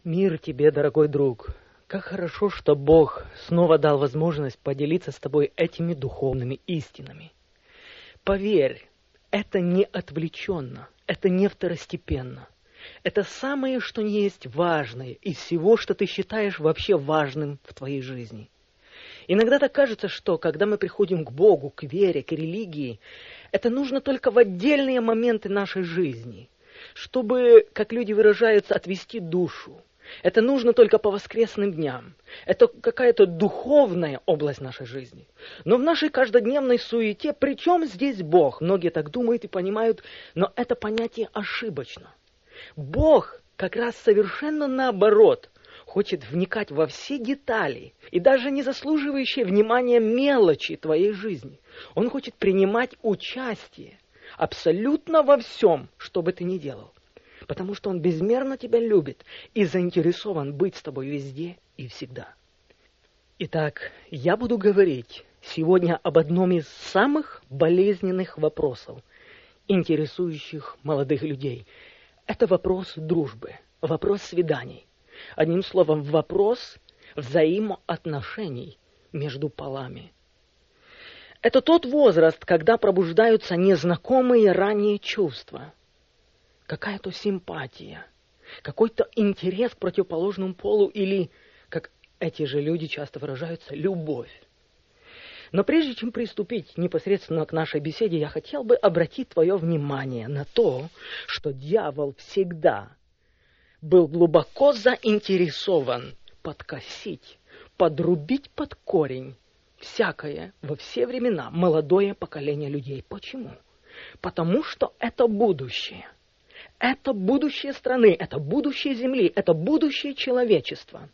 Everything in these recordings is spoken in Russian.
Мир тебе, дорогой друг. Как хорошо, что Бог снова дал возможность поделиться с тобой этими духовными истинами. Поверь, это не отвлеченно, это не второстепенно. Это самое, что не есть важное из всего, что ты считаешь вообще важным в твоей жизни. Иногда так кажется, что когда мы приходим к Богу, к вере, к религии, это нужно только в отдельные моменты нашей жизни, чтобы, как люди выражаются, отвести душу. Это нужно только по воскресным дням. Это какая-то духовная область нашей жизни. Но в нашей каждодневной суете, при чем здесь Бог? Многие так думают и понимают, но это понятие ошибочно. Бог как раз совершенно наоборот хочет вникать во все детали и даже не заслуживающие внимания мелочи твоей жизни. Он хочет принимать участие абсолютно во всем, что бы ты ни делал. Потому что Он безмерно тебя любит и заинтересован быть с тобой везде и всегда. Итак, я буду говорить сегодня об одном из самых болезненных вопросов, интересующих молодых людей. Это вопрос дружбы, вопрос свиданий. Одним словом, вопрос взаимоотношений между полами. Это тот возраст, когда пробуждаются незнакомые ранее чувства. Какая-то симпатия, какой-то интерес к противоположному полу или, как эти же люди часто выражаются, любовь. Но прежде чем приступить непосредственно к нашей беседе, я хотел бы обратить твое внимание на то, что дьявол всегда был глубоко заинтересован подкосить, подрубить под корень всякое во все времена молодое поколение людей. Почему? Потому что это будущее. Это будущее страны, это будущее земли, это будущее человечества.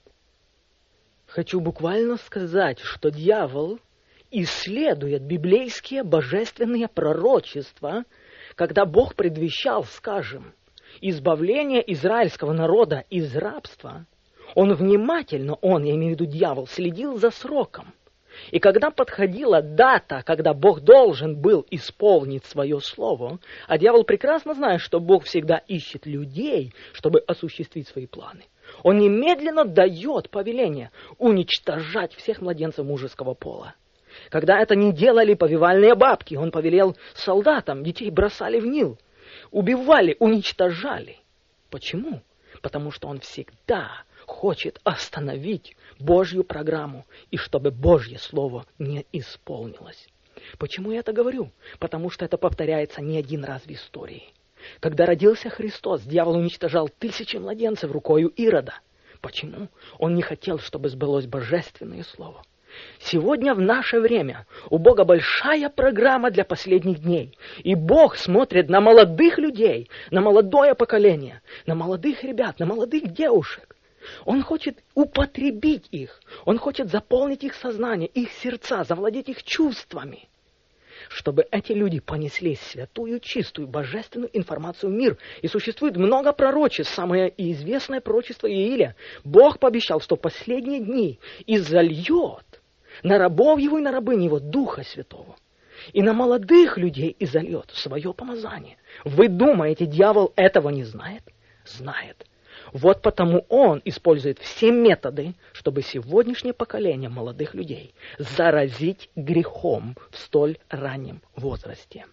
Хочу буквально сказать, что дьявол исследует библейские божественные пророчества, когда Бог предвещал, скажем, избавление израильского народа из рабства. Он внимательно, я имею в виду дьявол, следил за сроком. И когда подходила дата, когда Бог должен был исполнить свое слово, а дьявол прекрасно знает, что Бог всегда ищет людей, чтобы осуществить свои планы, он немедленно дает повеление уничтожать всех младенцев мужеского пола. Когда это не делали повивальные бабки, он повелел солдатам, детей бросали в Нил, убивали, уничтожали. Почему? Потому что он всегда хочет остановить Божью программу, и чтобы Божье Слово не исполнилось. Почему я это говорю? Потому что это повторяется не один раз в истории. Когда родился Христос, дьявол уничтожал тысячи младенцев рукою Ирода. Почему? Он не хотел, чтобы сбылось Божественное Слово. Сегодня, в наше время, у Бога большая программа для последних дней. И Бог смотрит на молодых людей, на молодое поколение, на молодых ребят, на молодых девушек. Он хочет употребить их. Он хочет заполнить их сознание, их сердца, завладеть их чувствами. Чтобы эти люди понесли святую, чистую, божественную информацию в мир. И существует много пророчеств. Самое известное пророчество Иилия. Бог пообещал, что в последние дни изольет на рабов его и на рабынь его Духа Святого. И на молодых людей изольет свое помазание. Вы думаете, дьявол этого не знает? Знает. Вот потому он использует все методы, чтобы сегодняшнее поколение молодых людей заразить грехом в столь раннем возрасте.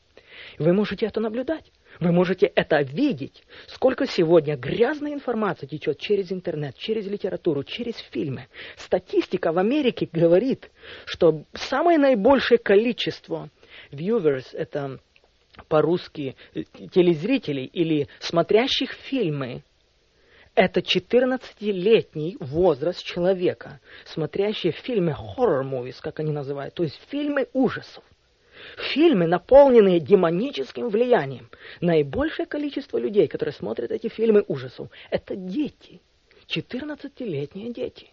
Вы можете это наблюдать, вы можете это видеть, сколько сегодня грязной информации течет через интернет, через литературу, через фильмы. Статистика в Америке говорит, что самое наибольшее количество viewers, это по-русски телезрителей или смотрящих фильмы, это 14-летний возраст человека, смотрящий фильмы horror movies, как они называют, то есть фильмы ужасов. Фильмы, наполненные демоническим влиянием. Наибольшее количество людей, которые смотрят эти фильмы ужасов, это дети, 14-летние дети.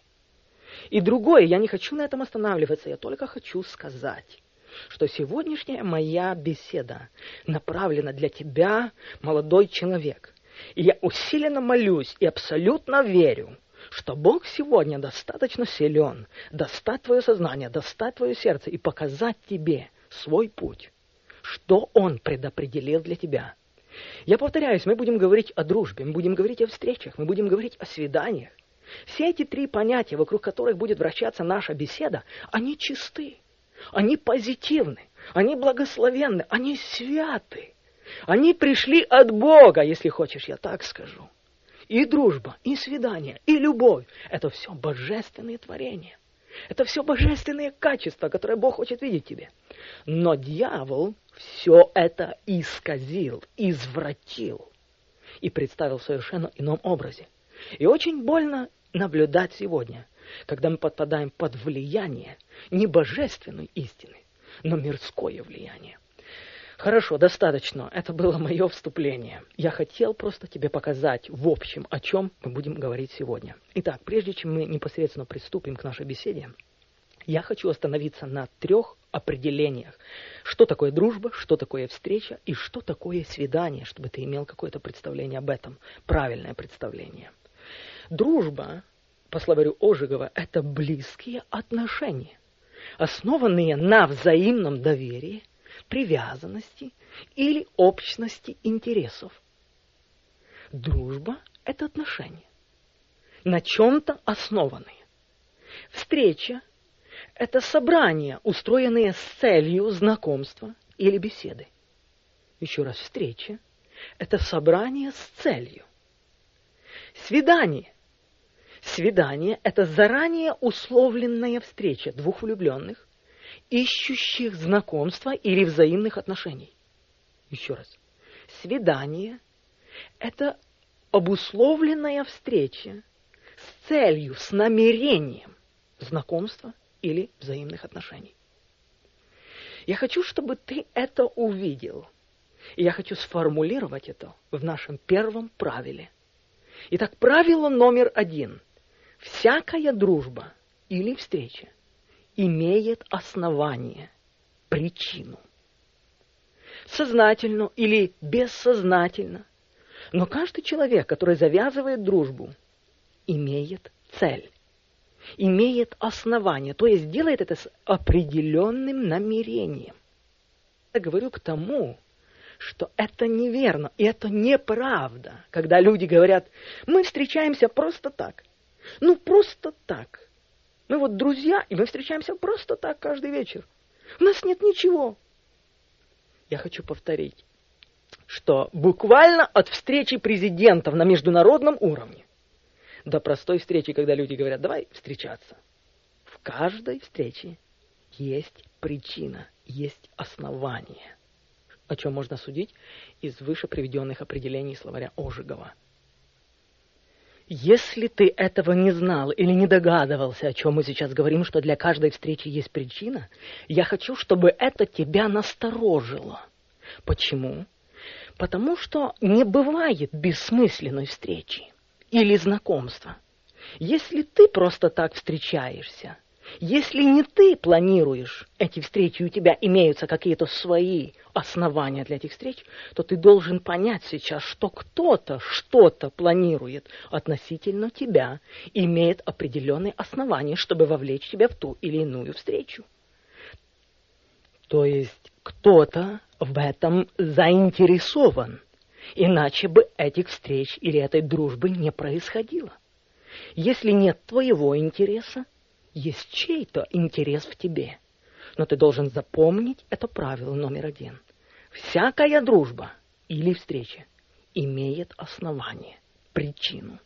И другое, я не хочу на этом останавливаться, я только хочу сказать, что сегодняшняя моя беседа направлена для тебя, молодой человек. И я усиленно молюсь и абсолютно верю, что Бог сегодня достаточно силен достать твое сознание, достать твое сердце и показать тебе свой путь, что Он предопределил для тебя. Я повторяюсь, мы будем говорить о дружбе, мы будем говорить о встречах, мы будем говорить о свиданиях. Все эти три понятия, вокруг которых будет вращаться наша беседа, они чисты, они позитивны, они благословенны, они святы. Они пришли от Бога, если хочешь, я так скажу. И дружба, и свидание, и любовь – это все божественные творения. Это все божественные качества, которые Бог хочет видеть в тебе. Но дьявол все это исказил, извратил и представил в совершенно ином образе. И очень больно наблюдать сегодня, когда мы подпадаем под влияние не божественной истины, но мирское влияние. Хорошо, достаточно. Это было мое вступление. Я хотел просто тебе показать в общем, о чем мы будем говорить сегодня. Итак, прежде чем мы непосредственно приступим к нашей беседе, я хочу остановиться на 3 определениях. Что такое дружба, что такое встреча и что такое свидание, чтобы ты имел какое-то представление об этом, правильное представление. Дружба, по словарю Ожегова, это близкие отношения, основанные на взаимном доверии, привязанности или общности интересов. Дружба – это отношения, на чем-то основанные. Встреча – это собрания, устроенные с целью знакомства или беседы. Еще раз, встреча – это собрание с целью. Свидание. Свидание – это заранее условленная встреча двух влюбленных, ищущих знакомства или взаимных отношений. Еще раз. Свидание – это обусловленная встреча с целью, с намерением знакомства или взаимных отношений. Я хочу, чтобы ты это увидел. И я хочу сформулировать это в нашем первом правиле. Итак, правило номер 1. Всякая дружба или встреча имеет основание, причину. Сознательно или бессознательно. Но каждый человек, который завязывает дружбу, имеет цель, имеет основание, то есть делает это с определенным намерением. Я говорю к тому, что это неверно, и это неправда, когда люди говорят, мы встречаемся просто так. Ну, просто так. Мы вот друзья, и мы встречаемся просто так каждый вечер. У нас нет ничего. Я хочу повторить, что буквально от встречи президентов на международном уровне до простой встречи, когда люди говорят, давай встречаться. В каждой встрече есть причина, есть основание. О чем можно судить из выше приведенных определений словаря Ожегова. Если ты этого не знал или не догадывался, о чем мы сейчас говорим, что для каждой встречи есть причина, я хочу, чтобы это тебя насторожило. Почему? Потому что не бывает бессмысленной встречи или знакомства. Если ты просто так встречаешься, если не ты планируешь эти встречи, у тебя имеются какие-то свои основания для этих встреч, то ты должен понять сейчас, что кто-то что-то планирует относительно тебя, имеет определенные основания, чтобы вовлечь тебя в ту или иную встречу. То есть кто-то в этом заинтересован, иначе бы этих встреч или этой дружбы не происходило. Если нет твоего интереса, есть чей-то интерес в тебе. Но ты должен запомнить это правило номер 1. Всякая дружба или встреча имеет основание, причину.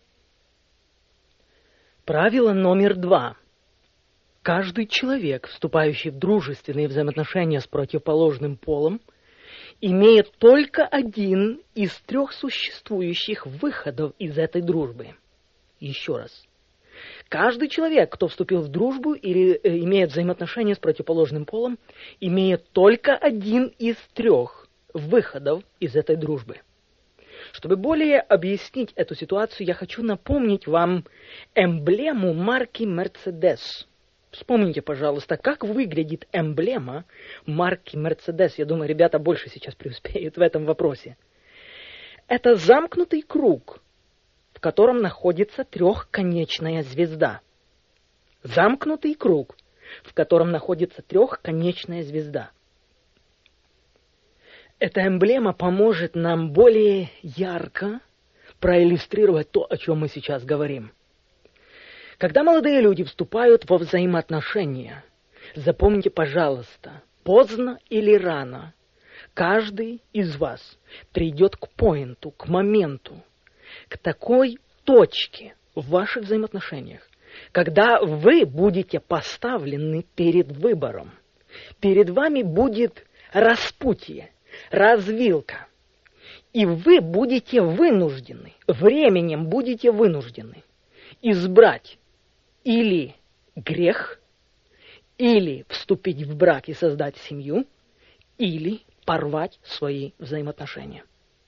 Правило номер 2. Каждый человек, вступающий в дружественные взаимоотношения с противоположным полом, имеет только один из 3 существующих выходов из этой дружбы. Еще раз. Каждый человек, кто вступил в дружбу или имеет взаимоотношения с противоположным полом, имеет только один из 3 выходов из этой дружбы. Чтобы более объяснить эту ситуацию, я хочу напомнить вам эмблему марки Mercedes. Вспомните, пожалуйста, как выглядит эмблема марки Mercedes. Я думаю, ребята больше сейчас преуспеют в этом вопросе. Это замкнутый круг, в котором находится 3-конечная звезда. Замкнутый круг, в котором находится 3-конечная звезда. Эта эмблема поможет нам более ярко проиллюстрировать то, о чем мы сейчас говорим. Когда молодые люди вступают во взаимоотношения, запомните, пожалуйста, поздно или рано, каждый из вас придет к поинту, к моменту, к такой точке в ваших взаимоотношениях, когда вы будете поставлены перед выбором. Перед вами будет распутье, развилка. И вы будете вынуждены, временем будете вынуждены избрать или грех, или вступить в брак и создать семью, или порвать свои взаимоотношения.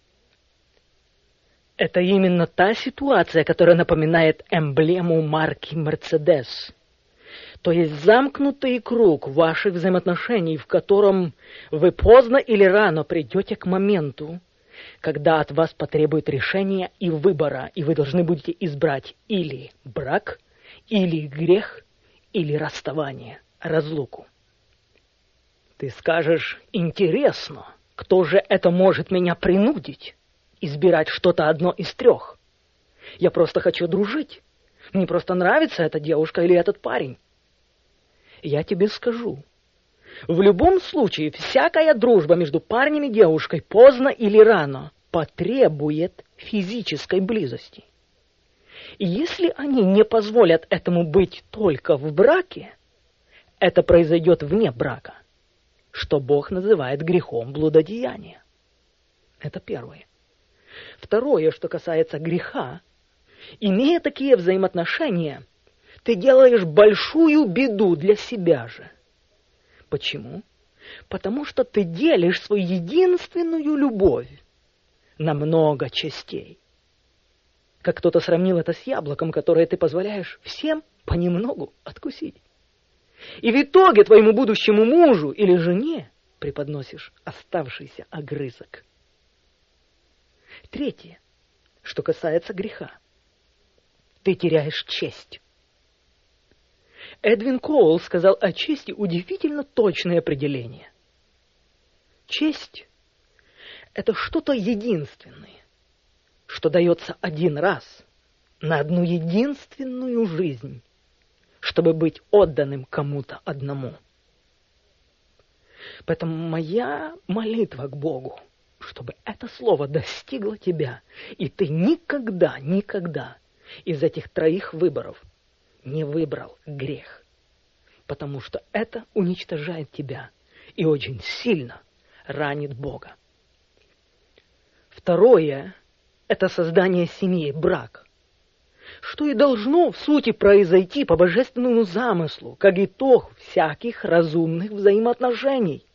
Это именно та ситуация, которая напоминает эмблему марки Mercedes. То есть замкнутый круг ваших взаимоотношений, в котором вы поздно или рано придете к моменту, когда от вас потребует решения и выбора, и вы должны будете избрать или брак, или грех, или расставание, разлуку. Ты скажешь: интересно, кто же это может меня принудить избирать что-то одно из трех? Я просто хочу дружить. Мне просто нравится эта девушка или этот парень. Я тебе скажу. В любом случае, всякая дружба между парнем и девушкой поздно или рано потребует физической близости. И если они не позволят этому быть только в браке, это произойдет вне брака, что Бог называет грехом блудодеяния. Это первое. Второе, что касается греха, имея такие взаимоотношения, ты делаешь большую беду для себя же. Почему? Потому что ты делишь свою единственную любовь на много частей. Как кто-то сравнил это с яблоком, которое ты позволяешь всем понемногу откусить. И в итоге твоему будущему мужу или жене преподносишь оставшийся огрызок. Третье, что касается греха. Ты теряешь честь. Эдвин Коул сказал о чести удивительно точное определение. Честь – это что-то единственное, что дается один раз на одну единственную жизнь, чтобы быть отданным кому-то одному. Поэтому моя молитва к Богу, чтобы это слово достигло тебя, и ты никогда из этих троих выборов не выбрал грех, потому что это уничтожает тебя и очень сильно ранит Бога. Второе – это создание семьи, брак, что и должно в сути произойти по божественному замыслу, как итог всяких разумных взаимоотношений.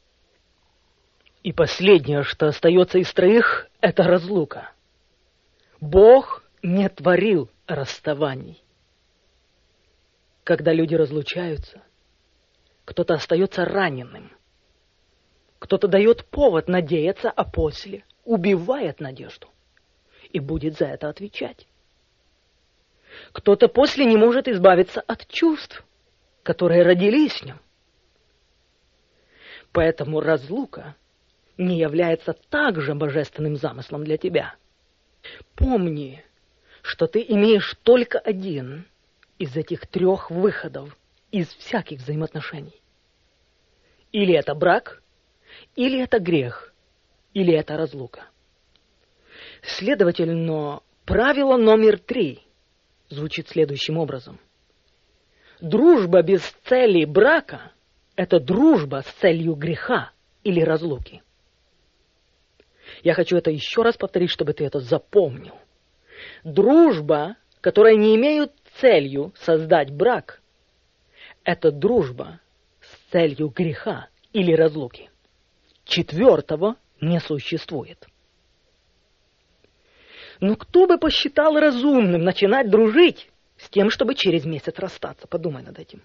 И последнее, что остается из троих, это разлука. Бог не творил расставаний. Когда люди разлучаются, кто-то остается раненым, кто-то дает повод надеяться, а после убивает надежду и будет за это отвечать. Кто-то после не может избавиться от чувств, которые родились с ним. Поэтому разлука не является также божественным замыслом для тебя. Помни, что ты имеешь только один из этих трех выходов из всяких взаимоотношений. Или это брак, или это грех, или это разлука. Следовательно, правило номер 3 звучит следующим образом. Дружба без цели брака – это дружба с целью греха или разлуки. Я хочу это еще раз повторить, чтобы ты это запомнил. Дружба, которая не имеет целью создать брак, это дружба с целью греха или разлуки. Четвертого не существует. Но кто бы посчитал разумным начинать дружить с тем, чтобы через месяц расстаться? Подумай над этим.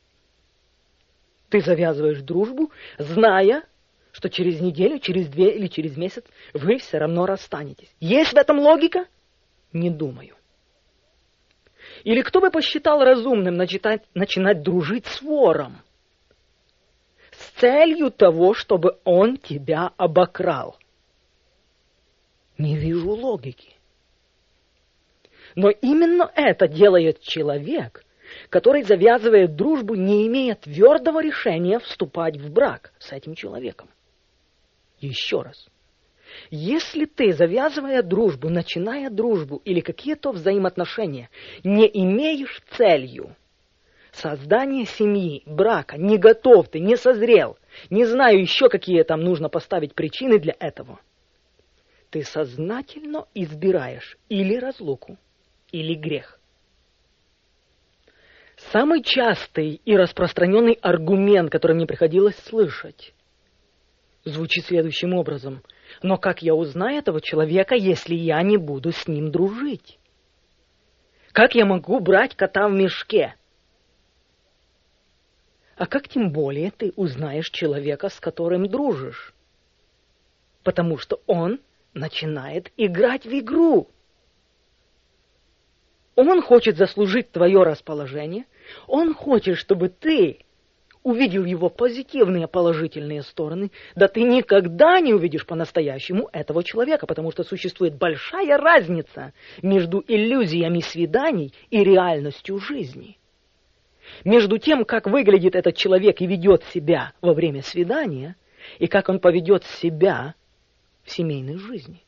Ты завязываешь дружбу, зная, что через неделю, через 2 или через месяц вы все равно расстанетесь. Есть в этом логика? Не думаю. Или кто бы посчитал разумным начинать дружить с вором с целью того, чтобы он тебя обокрал. Не вижу логики. Но именно это делает человек, который завязывает дружбу, не имея твердого решения вступать в брак с этим человеком. Еще раз. Если ты, завязывая дружбу, начиная дружбу или какие-то взаимоотношения, не имеешь целью создания семьи, брака, не готов ты, не созрел, не знаю еще, какие там нужно поставить причины для этого, ты сознательно избираешь или разлуку, или грех. Самый частый и распространенный аргумент, который мне приходилось слышать, звучит следующим образом. Но как я узнаю этого человека, если я не буду с ним дружить? Как я могу брать кота в мешке? А как тем более ты узнаешь человека, с которым дружишь? Потому что он начинает играть в игру. Он хочет заслужить твое расположение, он хочет, чтобы ты увидел его позитивные, положительные стороны, да ты никогда не увидишь по-настоящему этого человека, потому что существует большая разница между иллюзиями свиданий и реальностью жизни. Между тем, как выглядит этот человек и ведет себя во время свидания, и как он поведет себя в семейной жизни.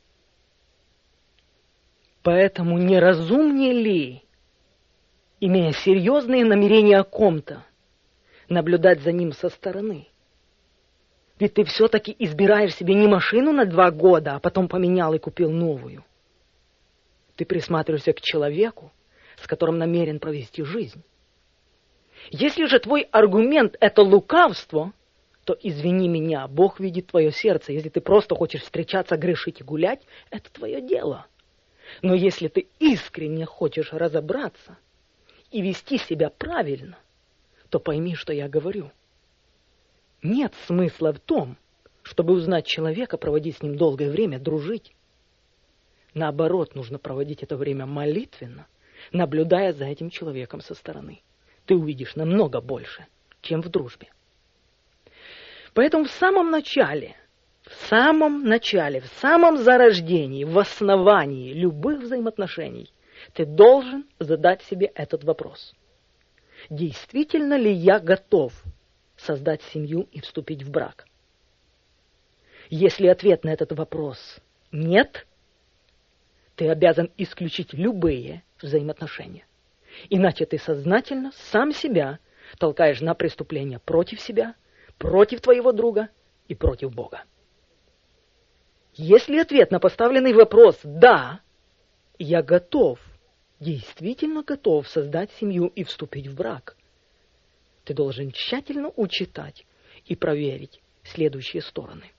Поэтому неразумнее ли, имея серьезные намерения о ком-то, наблюдать за ним со стороны? Ведь ты все-таки избираешь себе не машину на 2 года, а потом поменял и купил новую. Ты присматриваешься к человеку, с которым намерен провести жизнь. Если же твой аргумент – это лукавство, то, извини меня, Бог видит твое сердце. Если ты просто хочешь встречаться, грешить и гулять, это твое дело. Но если ты искренне хочешь разобраться и вести себя правильно, то пойми, что я говорю. Нет смысла в том, чтобы узнать человека, проводить с ним долгое время, дружить. Наоборот, нужно проводить это время молитвенно, наблюдая за этим человеком со стороны. Ты увидишь намного больше, чем в дружбе. Поэтому в самом начале, в самом зарождении, в основании любых взаимоотношений ты должен задать себе этот вопрос. Действительно ли я готов создать семью и вступить в брак? Если ответ на этот вопрос нет, ты обязан исключить любые взаимоотношения. Иначе ты сознательно сам себя толкаешь на преступление против себя, против твоего друга и против Бога. Если ответ на поставленный вопрос «да», я готов, действительно готов создать семью и вступить в брак, ты должен тщательно учитать и проверить следующие стороны.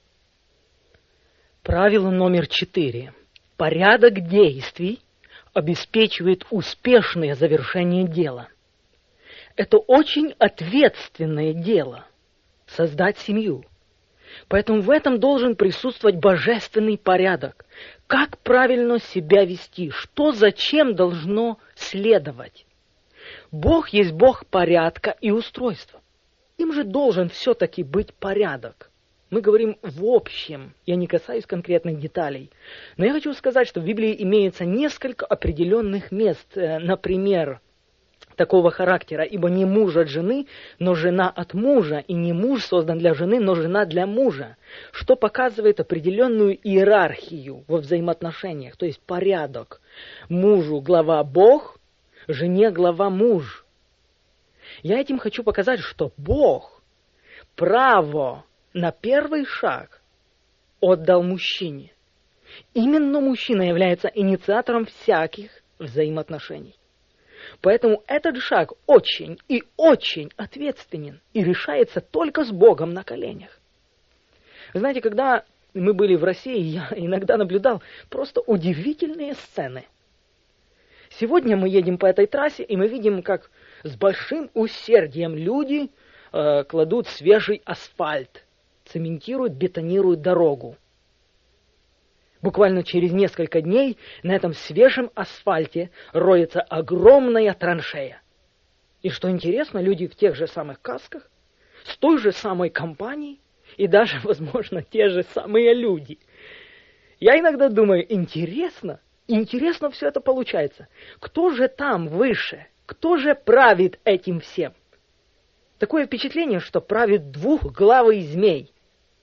Правило номер 4. Порядок действий обеспечивает успешное завершение дела. Это очень ответственное дело – создать семью. Поэтому в этом должен присутствовать божественный порядок. Как правильно себя вести, что зачем должно следовать. Бог есть Бог порядка и устройства. Им же должен все-таки быть порядок. Мы говорим в общем, я не касаюсь конкретных деталей. Но я хочу сказать, что в Библии имеется несколько определенных мест, например, такого характера, ибо не муж от жены, но жена от мужа, и не муж создан для жены, но жена для мужа, что показывает определенную иерархию во взаимоотношениях, то есть порядок. Мужу глава Бог, жене глава муж. Я этим хочу показать, что Бог право на первый шаг отдал мужчине. Именно мужчина является инициатором всяких взаимоотношений. Поэтому этот шаг очень и очень ответственен и решается только с Богом на коленях. Вы знаете, когда мы были в России, я иногда наблюдал просто удивительные сцены. Сегодня мы едем по этой трассе, и мы видим, как с большим усердием люди кладут свежий асфальт, цементируют, бетонируют дорогу. Буквально через несколько дней на этом свежем асфальте роется огромная траншея. И что интересно, люди в тех же самых касках, с той же самой компанией и даже, возможно, те же самые люди. Я иногда думаю, интересно все это получается. Кто же там выше? Кто же правит этим всем? Такое впечатление, что правит двухглавый змей.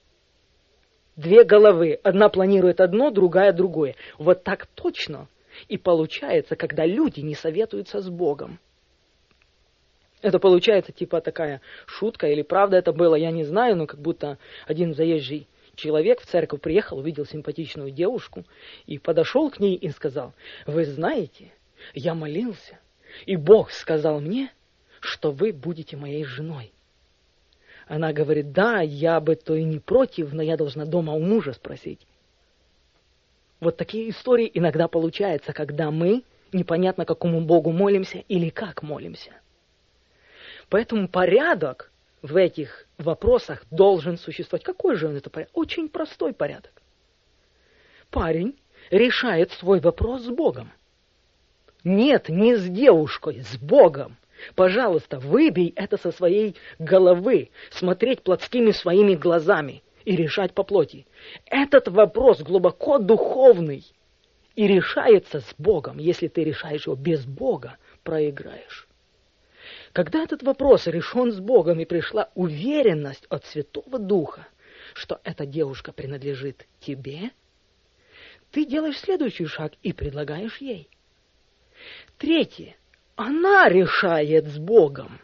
Две головы. Одна планирует одно, другая другое. Вот так точно и получается, когда люди не советуются с Богом. Это получается типа такая шутка, или правда это было, я не знаю, но как будто один заезжий человек в церковь приехал, увидел симпатичную девушку и подошел к ней и сказал: «Вы знаете, я молился, и Бог сказал мне, что вы будете моей женой». Она говорит: «Да, я бы то и не против, но я должна дома у мужа спросить». Вот такие истории иногда получаются, когда мы непонятно какому Богу молимся или как молимся. Поэтому порядок в этих вопросах должен существовать. Какой же он это порядок? Очень простой порядок. Парень решает свой вопрос с Богом. Нет, не с девушкой, с Богом. Пожалуйста, выбей это со своей головы, смотреть плотскими своими глазами и решать по плоти. Этот вопрос глубоко духовный и решается с Богом. Если ты решаешь его без Бога, проиграешь. Когда этот вопрос решен с Богом и пришла уверенность от Святого Духа, что эта девушка принадлежит тебе, ты делаешь следующий шаг и предлагаешь ей. Третье. Она решает с Богом.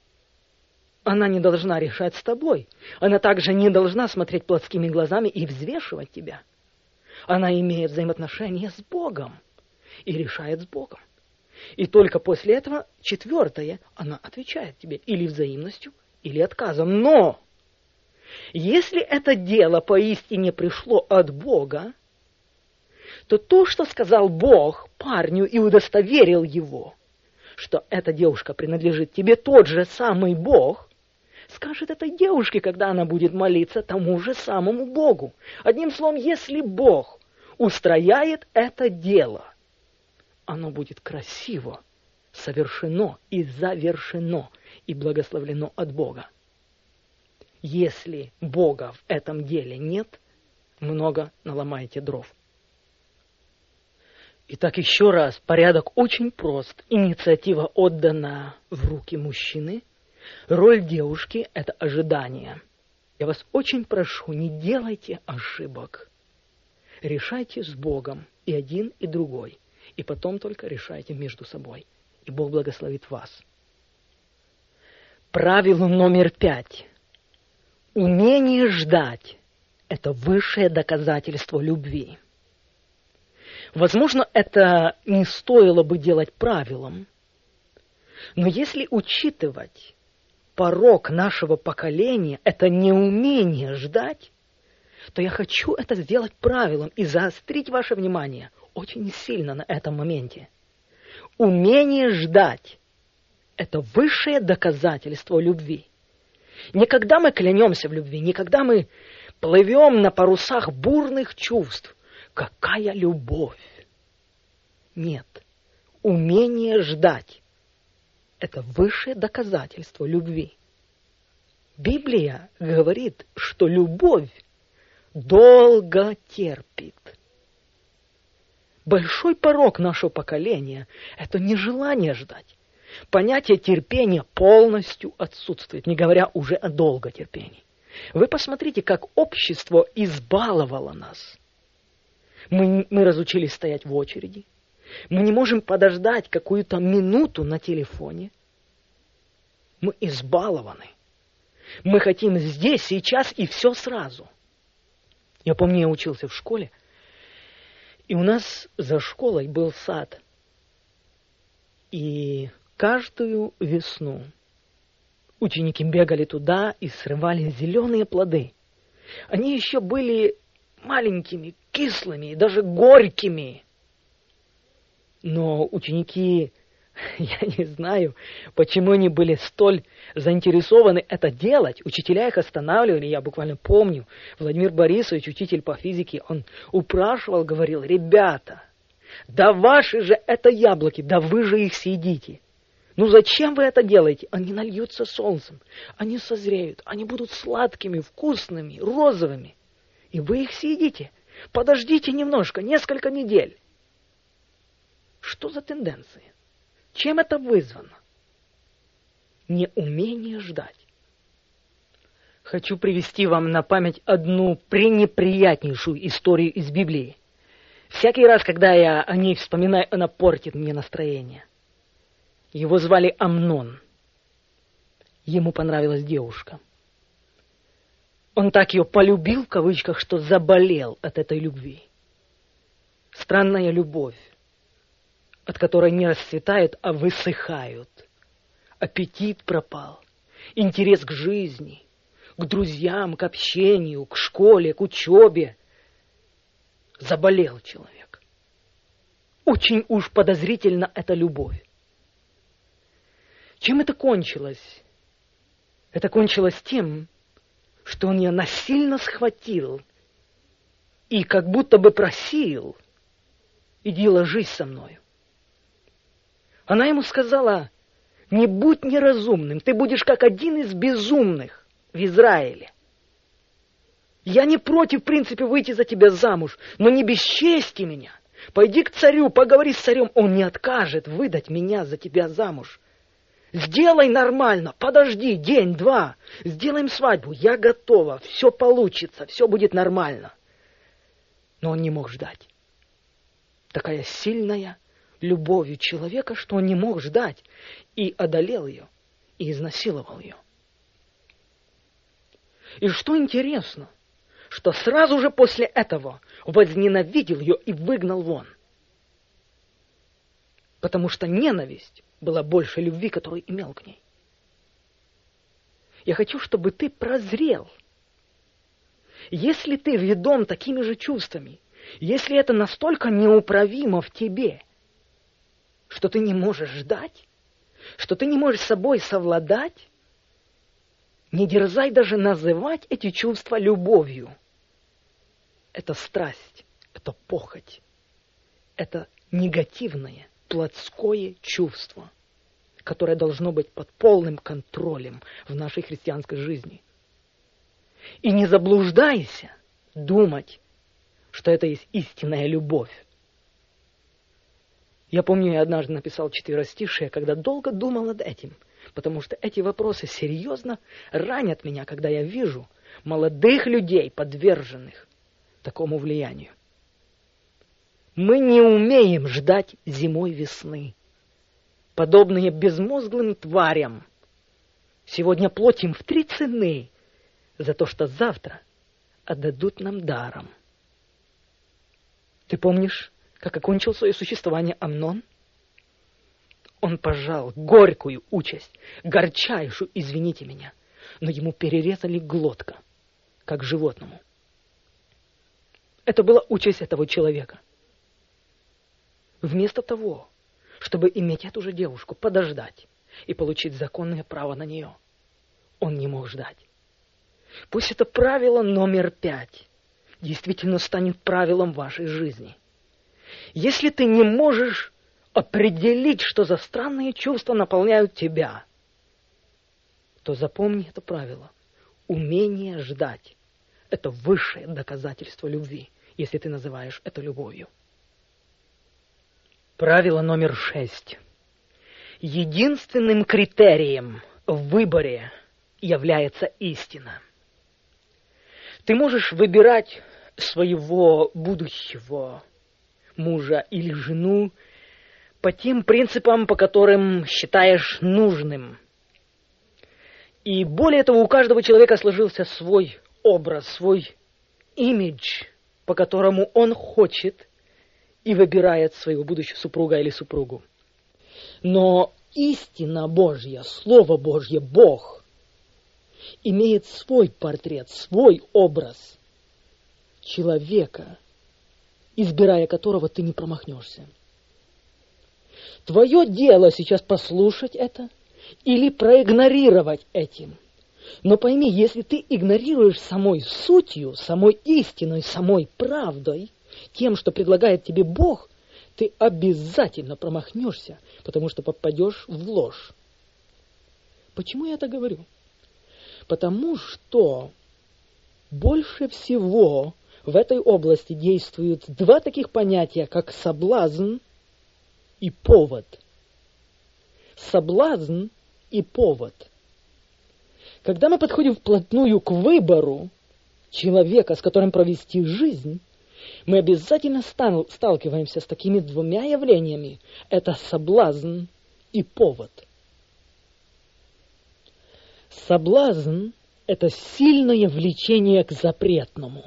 Она не должна решать с тобой. Она также не должна смотреть плотскими глазами и взвешивать тебя. Она имеет взаимоотношения с Богом и решает с Богом. И только после этого, четвертое, она отвечает тебе или взаимностью, или отказом. Но если это дело поистине пришло от Бога, то то, что сказал Бог парню и удостоверил его, что эта девушка принадлежит тебе, тот же самый Бог, скажет этой девушке, когда она будет молиться тому же самому Богу. Одним словом, если Бог устрояет это дело, оно будет красиво, совершено и завершено, и благословлено от Бога. Если Бога в этом деле нет, много наломаете дров. Итак, еще раз, порядок очень прост. Инициатива отдана в руки мужчины. Роль девушки – это ожидание. Я вас очень прошу, не делайте ошибок. Решайте с Богом и один, и другой. И потом только решайте между собой. И Бог благословит вас. Правило номер 5. Умение ждать – это высшее доказательство любви. Возможно, это не стоило бы делать правилом, но если учитывать порок нашего поколения, это неумение ждать, то я хочу это сделать правилом и заострить ваше внимание очень сильно на этом моменте. Умение ждать – это высшее доказательство любви. Не когда мы клянемся в любви, не когда мы плывем на парусах бурных чувств. Какая любовь! Нет. Умение ждать – это высшее доказательство любви. Библия говорит, что любовь долго терпит. Большой порок нашего поколения – это нежелание ждать. Понятие терпения полностью отсутствует, не говоря уже о долготерпении. Вы посмотрите, как общество избаловало нас. Мы разучились стоять в очереди. Мы не можем подождать какую-то минуту на телефоне. Мы избалованы. Мы хотим здесь, сейчас и все сразу. Я помню, я учился в школе, и у нас за школой был сад. И каждую весну ученики бегали туда и срывали зеленые плоды. Они еще были маленькими, кислыми и даже горькими. Но ученики, я не знаю, почему они были столь заинтересованы это делать. Учителя их останавливали, я буквально помню. Владимир Борисович, учитель по физике, он упрашивал, говорил: ребята, да ваши же это яблоки, да вы же их съедите. Ну зачем вы это делаете? Они нальются солнцем, они созреют, они будут сладкими, вкусными, розовыми. И вы их съедите. Подождите немножко, несколько недель. Что за тенденции? Чем это вызвано? Неумение ждать. Хочу привести вам на память одну пренеприятнейшую историю из Библии. Всякий раз, когда я о ней вспоминаю, она портит мне настроение. Его звали Амнон. Ему понравилась девушка. Он так ее полюбил, в кавычках, что заболел от этой любви. Странная любовь, от которой не расцветают, а высыхают. Аппетит пропал, интерес к жизни, к друзьям, к общению, к школе, к учебе. Заболел человек. Очень уж подозрительна эта любовь. Чем это кончилось? Это кончилось тем, что он ее насильно схватил и как будто бы просил: иди ложись со мною. Она ему сказала: не будь неразумным, ты будешь как один из безумных в Израиле. Я не против, в принципе, выйти за тебя замуж, но не бесчести меня. Пойди к царю, поговори с царем, он не откажет выдать меня за тебя замуж. Сделай нормально, подожди день-два, сделаем свадьбу, я готова, все получится, все будет нормально. Но он не мог ждать. Такая сильная любовью человека, что он не мог ждать, и одолел ее, и изнасиловал ее. И что интересно, что сразу же после этого возненавидел ее и выгнал вон. Потому что ненависть была больше любви, которую имел к ней. Я хочу, чтобы ты прозрел. Если ты ведом такими же чувствами, если это настолько неуправимо в тебе, что ты не можешь ждать, что ты не можешь с собой совладать, не дерзай даже называть эти чувства любовью. Это страсть, это похоть, это негативное, плотское чувство, которое должно быть под полным контролем в нашей христианской жизни. И не заблуждайся думать, что это есть истинная любовь. Я помню, я однажды написал 4 когда долго думал над этим, потому что эти вопросы серьезно ранят меня, когда я вижу молодых людей, подверженных такому влиянию. Мы не умеем ждать зимой весны. Подобные безмозглым тварям сегодня платим в 3 цены за то, что завтра отдадут нам даром. Ты помнишь, как окончил свое существование Амнон? Он пожал горькую участь, горчайшую, извините меня, но ему перерезали глотка, как животному. Это была участь этого человека. Вместо того, чтобы иметь эту же девушку, подождать и получить законное право на нее, он не мог ждать. Пусть это правило номер 5 действительно станет правилом вашей жизни. Если ты не можешь определить, что за странные чувства наполняют тебя, то запомни это правило. Умение ждать – это высшее доказательство любви, если ты называешь это любовью. Правило номер 6. Единственным критерием в выборе является истина. Ты можешь выбирать своего будущего мужа или жену по тем принципам, по которым считаешь нужным. И более того, у каждого человека сложился свой образ, свой имидж, по которому он хочет и выбирает своего будущего супруга или супругу. Но истина Божья, Слово Божье, Бог, имеет свой портрет, свой образ человека, избирая которого ты не промахнешься. Твое дело сейчас послушать это или проигнорировать этим. Но пойми, если ты игнорируешь самой сутью, самой истиной, самой правдой, тем, что предлагает тебе Бог, ты обязательно промахнешься, потому что попадешь в ложь. Почему я это говорю? Потому что больше всего в этой области действуют два таких понятия, как соблазн и повод. Соблазн и повод. Когда мы подходим вплотную к выбору человека, с которым провести жизнь, мы обязательно сталкиваемся с такими двумя явлениями. Это соблазн и повод. Соблазн – это сильное влечение к запретному.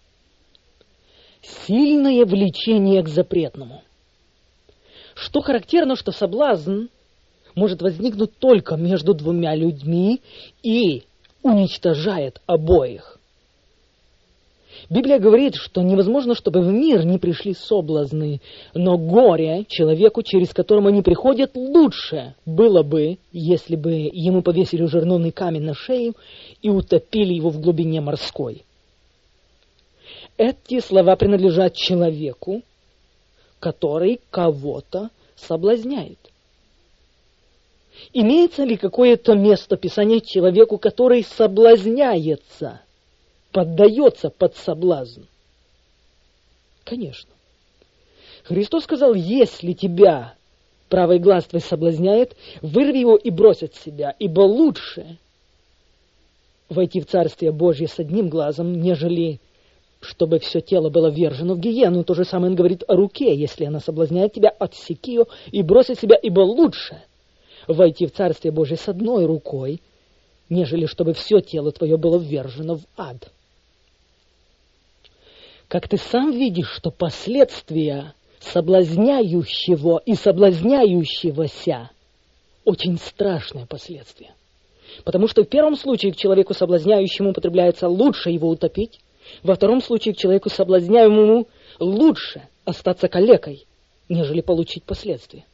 Сильное влечение к запретному. Что характерно, что соблазн может возникнуть только между двумя людьми и уничтожает обоих. Библия говорит, что невозможно, чтобы в мир не пришли соблазны, но горе человеку, через которого они приходят, лучше было бы, если бы ему повесили жерновный камень на шею и утопили его в глубине морской. Эти слова принадлежат человеку, который кого-то соблазняет. Имеется ли какое-то место Писания человеку, который соблазняется, поддается под соблазн? Конечно. Христос сказал, если тебя правый глаз твой соблазняет, вырви его и брось от себя, ибо лучше войти в Царствие Божье с одним глазом, нежели чтобы все тело было ввержено в гиену. То же самое он говорит о руке. Если она соблазняет тебя, отсеки ее и брось от себя, ибо лучше войти в Царствие Божие с одной рукой, нежели чтобы все тело твое было ввержено в ад. Как ты сам видишь, что последствия соблазняющего и соблазняющегося очень страшные последствия. Потому что в первом случае к человеку соблазняющему употребляется лучше его утопить, во втором случае к человеку соблазняемому лучше остаться калекой, нежели получить последствия.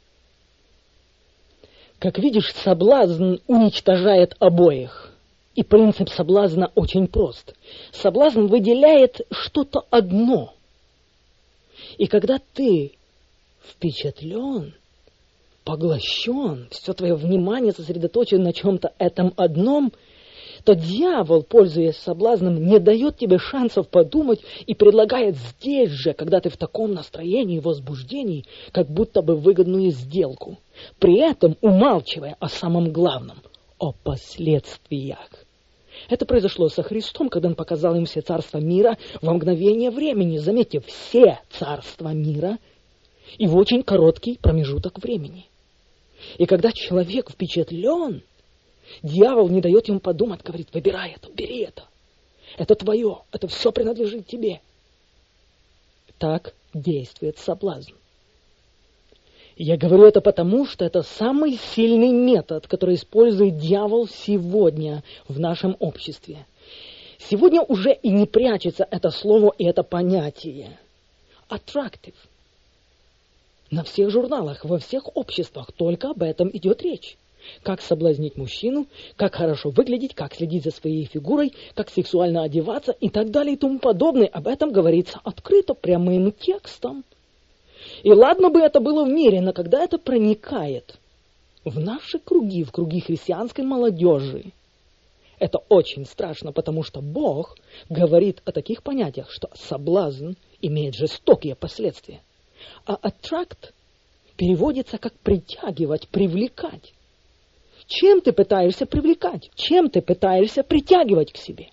Как видишь, соблазн уничтожает обоих. И принцип соблазна очень прост. Соблазн выделяет что-то одно. И когда ты впечатлен, поглощен, все твое внимание сосредоточено на чем-то этом одном, то дьявол, пользуясь соблазном, не дает тебе шансов подумать и предлагает здесь же, когда ты в таком настроении и возбуждении, как будто бы выгодную сделку, при этом умалчивая о самом главном, о последствиях. Это произошло со Христом, когда Он показал им все царства мира во мгновение времени. Заметьте, все царства мира и в очень короткий промежуток времени. И когда человек впечатлен, дьявол не дает ему подумать, говорит, выбирай это, бери это. Это твое, это все принадлежит тебе. Так действует соблазн. Я говорю это потому, что это самый сильный метод, который использует дьявол сегодня в нашем обществе. Сегодня уже и не прячется это слово и это понятие. Attractive. На всех журналах, во всех обществах только об этом идет речь. Как соблазнить мужчину, как хорошо выглядеть, как следить за своей фигурой, как сексуально одеваться и так далее и тому подобное. Об этом говорится открыто, прямым текстом. И ладно бы это было в мире, но когда это проникает в наши круги, в круги христианской молодежи, это очень страшно, потому что Бог говорит о таких понятиях, что соблазн имеет жестокие последствия. А attract переводится как притягивать, привлекать. Чем ты пытаешься привлекать? Чем ты пытаешься притягивать к себе?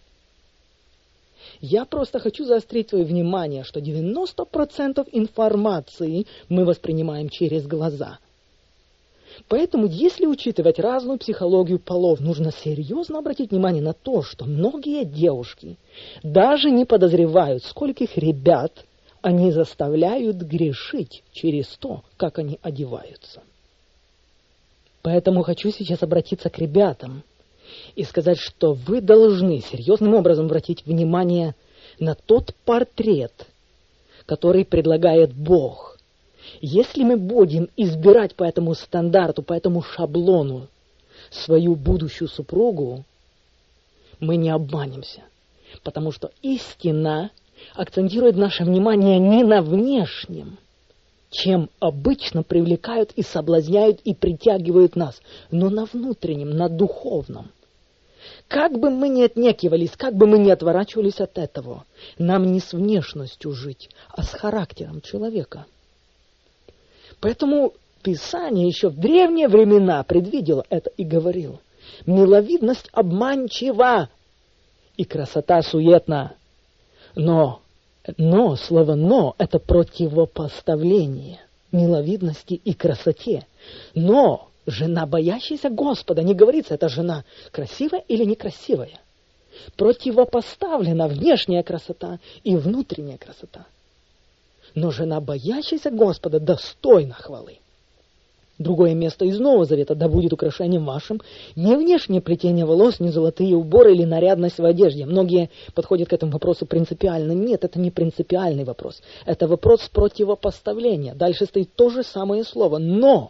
Я просто хочу заострить твое внимание, что 90% информации мы воспринимаем через глаза. Поэтому, если учитывать разную психологию полов, нужно серьезно обратить внимание на то, что многие девушки даже не подозревают, скольких ребят они заставляют грешить через то, как они одеваются. Поэтому хочу сейчас обратиться к ребятам и сказать, что вы должны серьезным образом обратить внимание на тот портрет, который предлагает Бог. Если мы будем избирать по этому стандарту, по этому шаблону свою будущую супругу, мы не обманемся, потому что истина акцентирует наше внимание не на внешнем, чем обычно привлекают и соблазняют и притягивают нас, но на внутреннем, на духовном. Как бы мы ни отнекивались, как бы мы ни отворачивались от этого, нам не с внешностью жить, а с характером человека. Поэтому Писание еще в древние времена предвидело это и говорило: миловидность обманчива и красота суетна. Но, слово «но» — это противопоставление миловидности и красоте. Но жена, боящаяся Господа, не говорится, это жена красивая или некрасивая. Противопоставлена внешняя красота и внутренняя красота. Но жена, боящаяся Господа, достойна хвалы. Другое место из Нового Завета: да будет украшением вашим не внешнее плетение волос, не золотые уборы или нарядность в одежде. Многие подходят к этому вопросу принципиально. Нет, это не принципиальный вопрос. Это вопрос противопоставления. Дальше стоит то же самое слово. Но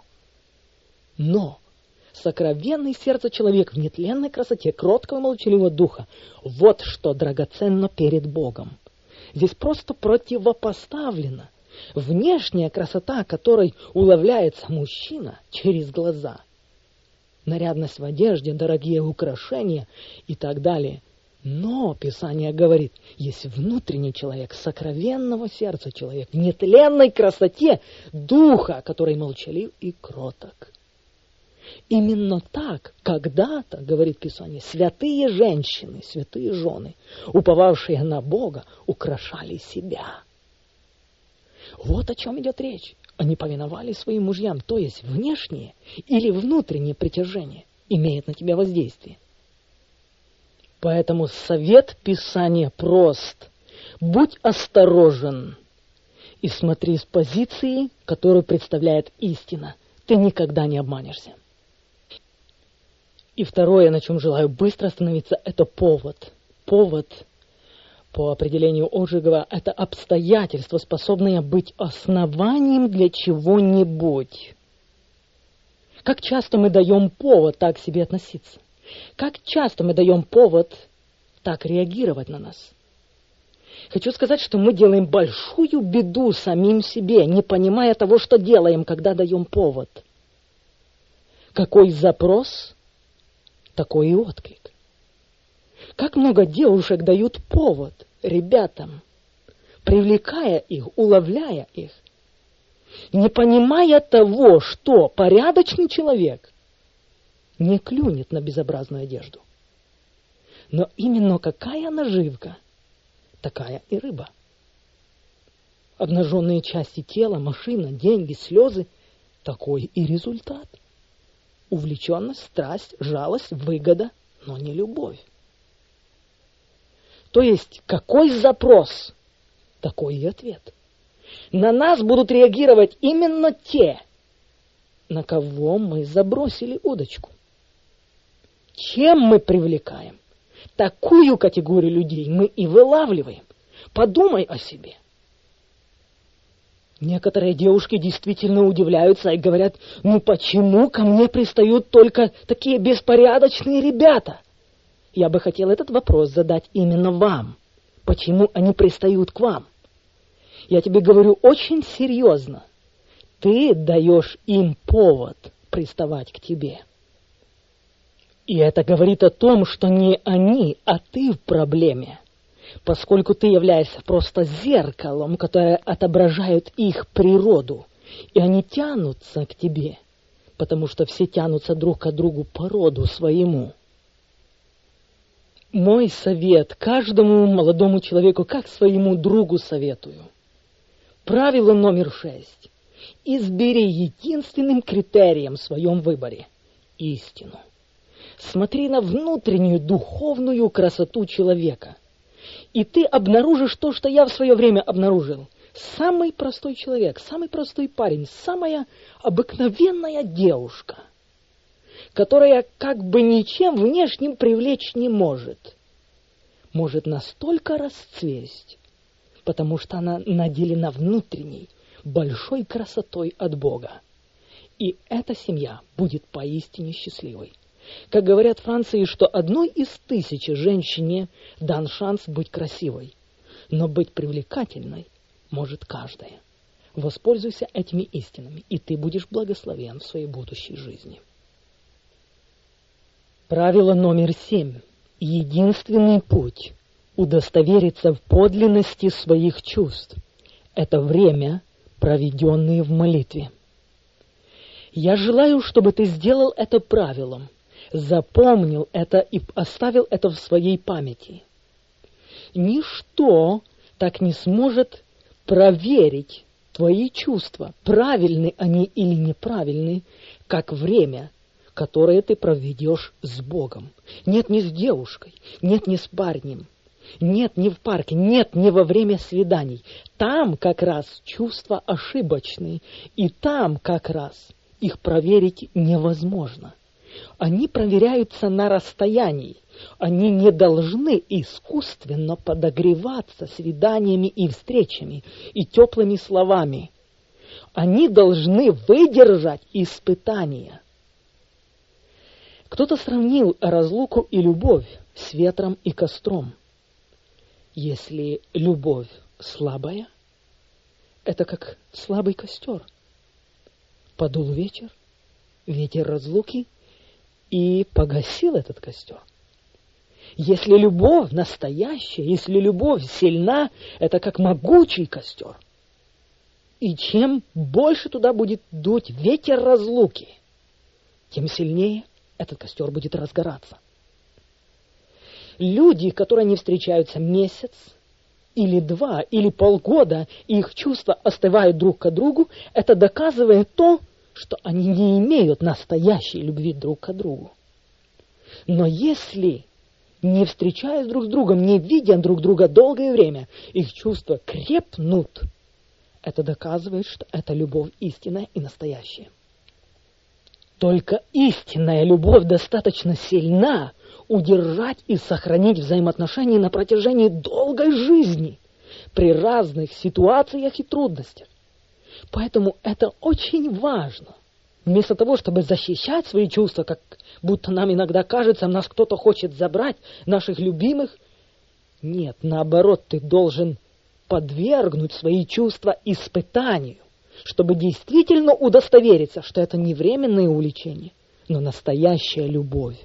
сокровенный сердце человек в нетленной красоте кроткого и молчаливого духа, вот что драгоценно перед Богом. Здесь просто противопоставлено внешняя красота, которой уловляется мужчина через глаза, нарядность в одежде, дорогие украшения и так далее. Но Писание говорит, есть внутренний человек, сокровенного сердца человек, в нетленной красоте духа, который молчалив и кроток. Именно так когда-то, говорит Писание, святые женщины, святые жены, уповавшие на Бога, украшали себя. Вот о чем идет речь. Они повиновались своим мужьям, то есть внешнее или внутреннее притяжение имеет на тебя воздействие. Поэтому совет Писания прост. Будь осторожен и смотри с позиции, которую представляет истина. Ты никогда не обманешься. И второе, на чем желаю быстро остановиться, это повод. Повод, по определению Отжигова, это обстоятельство, способное быть основанием для чего-нибудь. Как часто мы даем повод так к себе относиться? Как часто мы даем повод так реагировать на нас? Хочу сказать, что мы делаем большую беду самим себе, не понимая того, что делаем, когда даем повод. Какой запрос, такой и отклик. Как много девушек дают повод ребятам, привлекая их, уловляя их, не понимая того, что порядочный человек не клюнет на безобразную одежду. Но именно какая наживка, такая и рыба. Обнаженные части тела, машина, деньги, слезы – такой и результат. Увлеченность, страсть, жалость, выгода, но не любовь. То есть, какой запрос, такой и ответ. На нас будут реагировать именно те, на кого мы забросили удочку. Чем мы привлекаем? Такую категорию людей мы и вылавливаем. Подумай о себе. Некоторые девушки действительно удивляются и говорят, ну почему ко мне пристают только такие беспорядочные ребята? Я бы хотел этот вопрос задать именно вам. Почему они пристают к вам? Я тебе говорю очень серьезно. Ты даешь им повод приставать к тебе. И это говорит о том, что не они, а ты в проблеме. Поскольку ты являешься просто зеркалом, которое отображает их природу. И они тянутся к тебе, потому что все тянутся друг к другу по роду своему. Мой совет каждому молодому человеку, как своему другу советую. Правило номер 6. Избери единственным критерием в своем выборе – истину. Смотри на внутреннюю духовную красоту человека. И ты обнаружишь то, что я в свое время обнаружил. Самый простой человек, самый простой парень, самая обыкновенная девушка, которая как бы ничем внешним привлечь не может настолько расцвесть, потому что она наделена внутренней, большой красотой от Бога. И эта семья будет поистине счастливой. Как говорят в Франции, что 1 из 1000 женщине дан шанс быть красивой, но быть привлекательной может каждая. Воспользуйся этими истинами, и ты будешь благословен в своей будущей жизни. Правило номер 7. Единственный путь удостовериться в подлинности своих чувств – это время, проведенное в молитве. Я желаю, чтобы ты сделал это правилом, запомнил это и оставил это в своей памяти. Ничто так не сможет проверить твои чувства, правильны они или неправильны, как время, которое ты проведешь с Богом. Нет, не с девушкой, нет, не с парнем, нет, не в парке, нет, не во время свиданий. Там как раз чувства ошибочны, и там как раз их проверить невозможно. Они проверяются на расстоянии. Они не должны искусственно подогреваться свиданиями и встречами и теплыми словами. Они должны выдержать испытания. Кто-то сравнил разлуку и любовь с ветром и костром. Если любовь слабая, это как слабый костер. Подул ветер, ветер разлуки, и погасил этот костер. Если любовь настоящая, если любовь сильна, это как могучий костер. И чем больше туда будет дуть ветер разлуки, тем сильнее этот костер будет разгораться. Люди, которые не встречаются месяц, или 2, или полгода, и их чувства остывают друг к другу, это доказывает то, что они не имеют настоящей любви друг к другу. Но если, не встречаясь друг с другом, не видя друг друга долгое время, их чувства крепнут, это доказывает, что это любовь истинная и настоящая. Только истинная любовь достаточно сильна удержать и сохранить взаимоотношения на протяжении долгой жизни при разных ситуациях и трудностях. Поэтому это очень важно. Вместо того, чтобы защищать свои чувства, как будто нам иногда кажется, нас кто-то хочет забрать, наших любимых, нет, наоборот, ты должен подвергнуть свои чувства испытанию, чтобы действительно удостовериться, что это не временное увлечение, но настоящая любовь.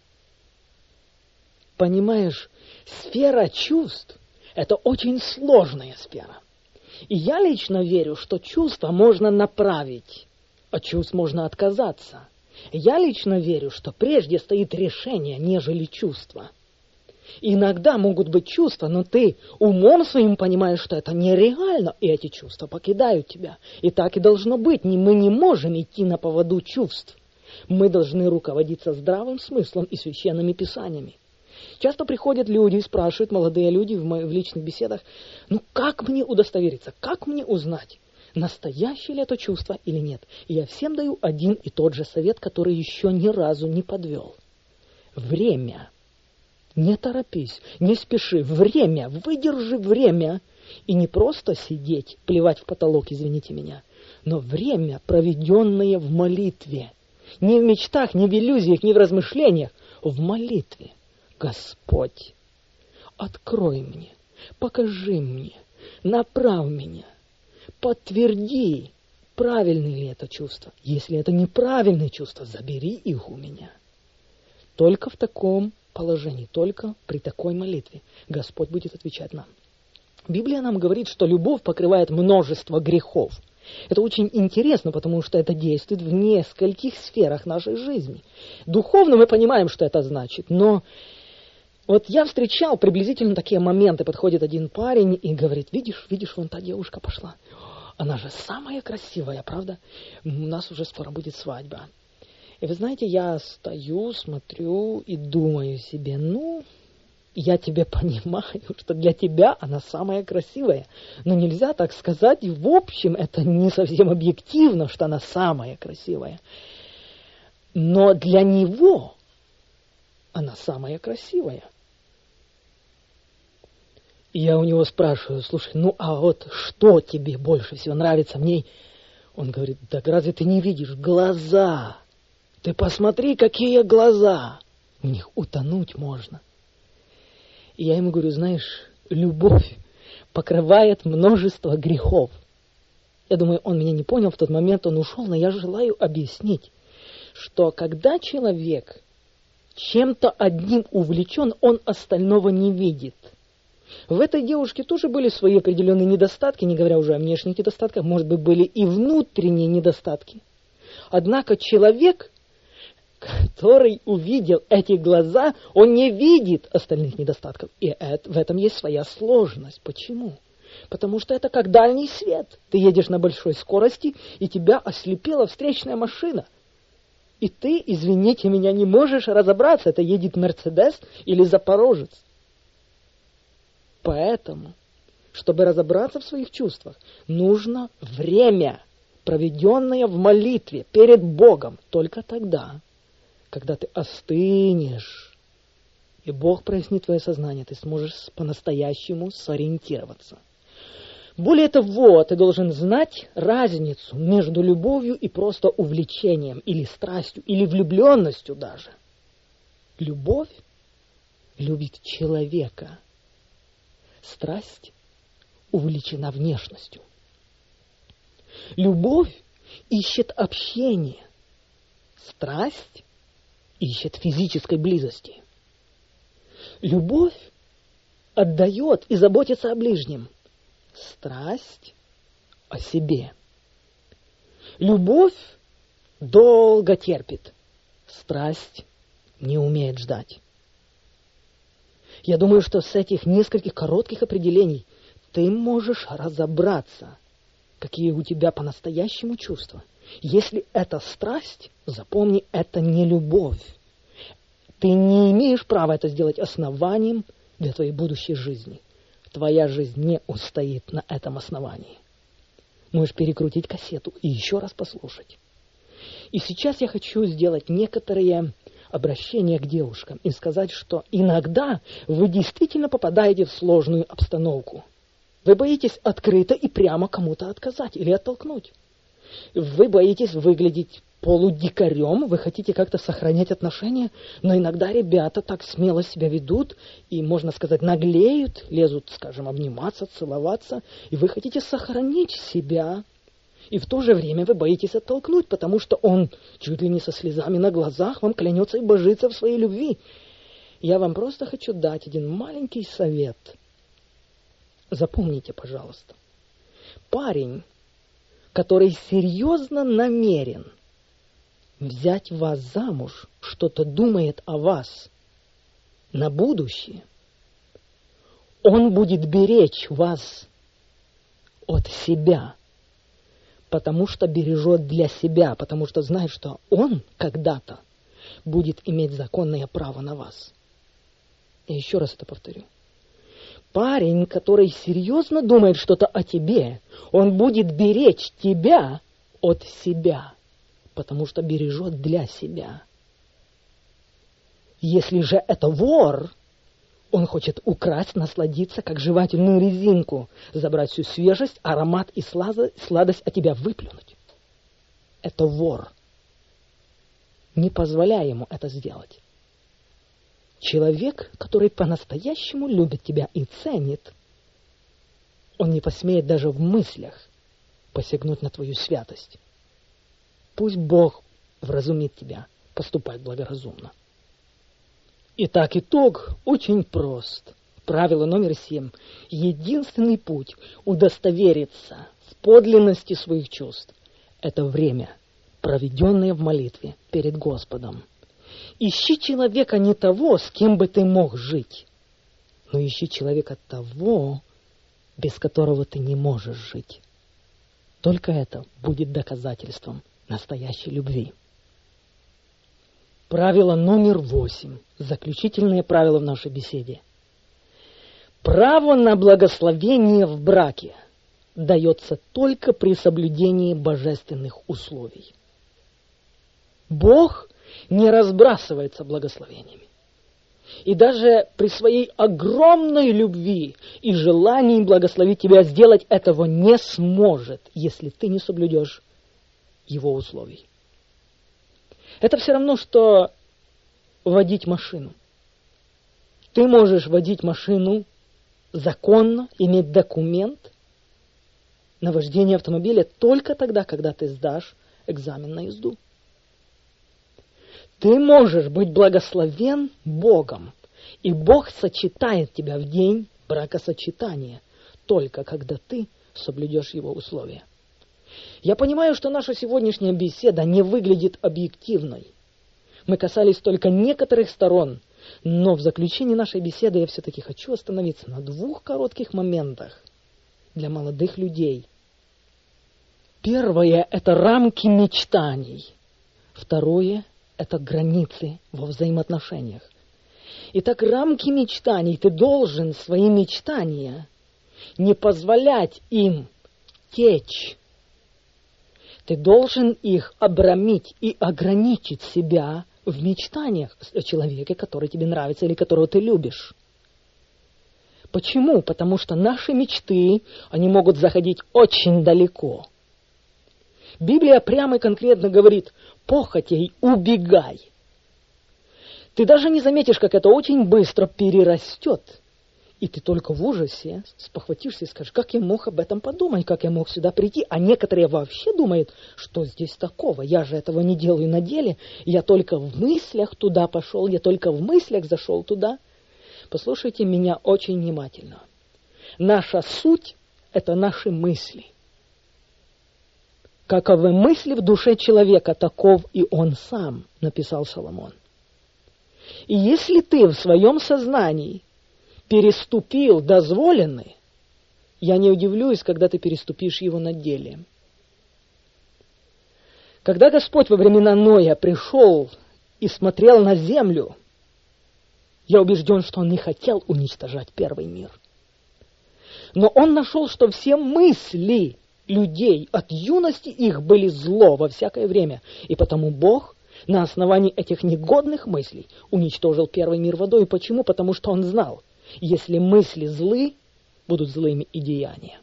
Понимаешь, сфера чувств – это очень сложная сфера. И я лично верю, что чувства можно направить, от чувств можно отказаться. Я лично верю, что прежде стоит решение, нежели чувства. Иногда могут быть чувства, но ты умом своим понимаешь, что это нереально, и эти чувства покидают тебя. И так и должно быть. Мы не можем идти на поводу чувств. Мы должны руководиться здравым смыслом и священными писаниями. Часто приходят люди и спрашивают, молодые люди в личных беседах, как мне удостовериться, как мне узнать, настоящее ли это чувство или нет. И я всем даю один и тот же совет, который еще ни разу не подвел. Время. Не торопись, не спеши. Время, выдержи время. И не просто сидеть, плевать в потолок, извините меня, но время, проведенное в молитве. Не в мечтах, не в иллюзиях, не в размышлениях, в молитве. Господь, открой мне, покажи мне, направь меня, подтверди, правильное ли это чувство. Если это неправильное чувство, забери их у меня. Только в таком положении, только при такой молитве Господь будет отвечать нам. Библия нам говорит, что любовь покрывает множество грехов. Это очень интересно, потому что это действует в нескольких сферах нашей жизни. Духовно мы понимаем, что это значит, но вот я встречал приблизительно такие моменты. Подходит один парень и говорит, видишь, вон та девушка пошла. Она же самая красивая, правда? У нас уже скоро будет свадьба. И вы знаете, я стою, смотрю и думаю себе, я тебя понимаю, что для тебя она самая красивая. Но нельзя так сказать, и в общем это не совсем объективно, что она самая красивая. Но для него она самая красивая. И я у него спрашиваю, слушай, а вот что тебе больше всего нравится в ней? Он говорит, так разве ты не видишь глаза? Ты посмотри, какие глаза! В них утонуть можно. И я ему говорю, знаешь, любовь покрывает множество грехов. Я думаю, он меня не понял в тот момент, он ушел, но я желаю объяснить, что когда человек чем-то одним увлечен, он остального не видит. В этой девушке тоже были свои определенные недостатки, не говоря уже о внешних недостатках, может быть, были и внутренние недостатки. Однако человек, который увидел эти глаза, он не видит остальных недостатков. И в этом есть своя сложность. Почему? Потому что это как дальний свет. Ты едешь на большой скорости, и тебя ослепила встречная машина. И ты, извините меня, не можешь разобраться, это едет Мерседес или Запорожец. Поэтому, чтобы разобраться в своих чувствах, нужно время, проведенное в молитве перед Богом. Только тогда, когда ты остынешь, и Бог прояснит твое сознание, ты сможешь по-настоящему сориентироваться. Более того, ты должен знать разницу между любовью и просто увлечением, или страстью, или влюбленностью даже. Любовь любит человека. Страсть увлечена внешностью. Любовь ищет общение. Страсть ищет физической близости. Любовь отдает и заботится о ближнем. Страсть о себе. Любовь долго терпит. Страсть не умеет ждать. Я думаю, что с этих нескольких коротких определений ты можешь разобраться, какие у тебя по-настоящему чувства. Если это страсть, запомни, это не любовь. Ты не имеешь права это сделать основанием для твоей будущей жизни. Твоя жизнь не устоит на этом основании. Можешь перекрутить кассету и еще раз послушать. И сейчас я хочу сделать некоторые обращения к девушкам и сказать, что иногда вы действительно попадаете в сложную обстановку. Вы боитесь открыто и прямо кому-то отказать или оттолкнуть. Вы боитесь выглядеть полудикарем, вы хотите как-то сохранять отношения, но иногда ребята так смело себя ведут и, можно сказать, наглеют, лезут, скажем, обниматься, целоваться, и вы хотите сохранить себя. И в то же время вы боитесь оттолкнуть, потому что он чуть ли не со слезами на глазах вам клянется и божится в своей любви. Я вам просто хочу дать один маленький совет. Запомните, пожалуйста. Парень, который серьезно намерен взять вас замуж, что-то думает о вас на будущее, он будет беречь вас от себя, потому что бережет для себя, потому что знает, что он когда-то будет иметь законное право на вас. Я еще раз это повторю. Парень, который серьезно думает что-то о тебе, он будет беречь тебя от себя, потому что бережет для себя. Если же это вор, он хочет украсть, насладиться, как жевательную резинку, забрать всю свежесть, аромат и сладость от тебя выплюнуть. Это вор. Не позволяй ему это сделать. Человек, который по-настоящему любит тебя и ценит, он не посмеет даже в мыслях посягнуть на твою святость. Пусть Бог вразумит тебя поступать благоразумно. Итак, итог очень прост. Правило номер 7. Единственный путь удостовериться в подлинности своих чувств – это время, проведенное в молитве перед Господом. Ищи человека не того, с кем бы ты мог жить, но ищи человека того, без которого ты не можешь жить. Только это будет доказательством настоящей любви. Правило номер 8. Заключительное правило в нашей беседе. Право на благословение в браке дается только при соблюдении божественных условий. Бог не разбрасывается благословениями. И даже при своей огромной любви и желании благословить тебя, сделать этого не сможет, если ты не соблюдешь его условий. Это все равно, что водить машину. Ты можешь водить машину законно, иметь документ, на вождение автомобиля только тогда, когда ты сдашь экзамен на езду. Ты можешь быть благословен Богом, и Бог сочетает тебя в день бракосочетания, только когда ты соблюдешь Его условия. Я понимаю, что наша сегодняшняя беседа не выглядит объективной. Мы касались только некоторых сторон, но в заключении нашей беседы я все-таки хочу остановиться на 2 коротких моментах для молодых людей. Первое – это рамки мечтаний. Второе – это границы во взаимоотношениях. Итак, рамки мечтаний. Ты должен свои мечтания не позволять им течь. Ты должен их обрамить и ограничить себя в мечтаниях о человеке, который тебе нравится или которого ты любишь. Почему? Потому что наши мечты, они могут заходить очень далеко. Библия прямо и конкретно говорит: похотей убегай. Ты даже не заметишь, как это очень быстро перерастет. И ты только в ужасе спохватишься и скажешь: как я мог об этом подумать, как я мог сюда прийти. А некоторые вообще думают: что здесь такого, я же этого не делаю на деле, я только в мыслях туда пошел, я только в мыслях зашел туда. Послушайте меня очень внимательно. Наша суть – это наши мысли. Каковы мысли в душе человека, таков и он сам, написал Соломон. И если ты в своем сознании переступил дозволенный, я не удивлюсь, когда ты переступишь его на деле. Когда Господь во времена Ноя пришел и смотрел на землю, я убежден, что Он не хотел уничтожать первый мир. Но Он нашел, что все мысли людей от юности их были зло во всякое время. И потому Бог на основании этих негодных мыслей уничтожил первый мир водой. Почему? Потому что Он знал, если мысли злы, будут злыми и деяния.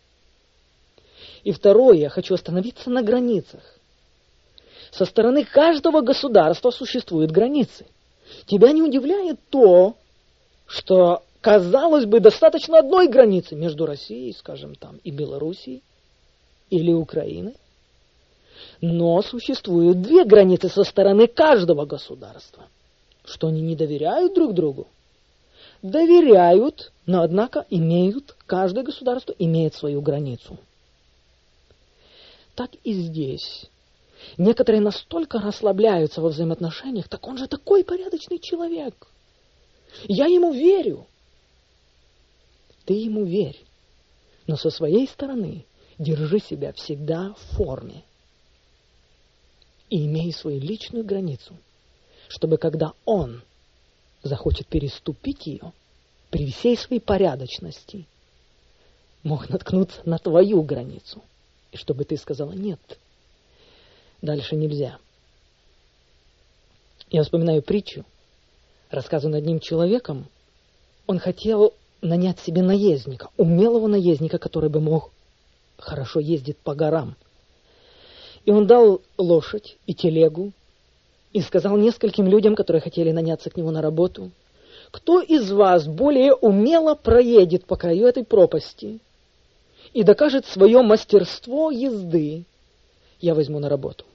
И второе, я хочу остановиться на границах. Со стороны каждого государства существуют границы. Тебя не удивляет то, что, казалось бы, достаточно одной границы между Россией, скажем, там, и Белоруссией, или Украиной. Но существуют 2 границы со стороны каждого государства. Что они не доверяют друг другу? Доверяют, но, однако, каждое государство имеет свою границу. Так и здесь. Некоторые настолько расслабляются во взаимоотношениях, так он же такой порядочный человек. Я ему верю. Ты ему верь. Но со своей стороны держи себя всегда в форме. И имей свою личную границу, чтобы когда он захочет переступить ее, при всей своей порядочности, мог наткнуться на твою границу. И чтобы ты сказала: нет, дальше нельзя. Я вспоминаю притчу, рассказанную одним человеком. Он хотел нанять себе наездника, умелого наездника, который бы мог хорошо ездить по горам. И он дал лошадь и телегу, и сказал нескольким людям, которые хотели наняться к нему на работу: кто из вас более умело проедет по краю этой пропасти и докажет свое мастерство езды, я возьму на работу.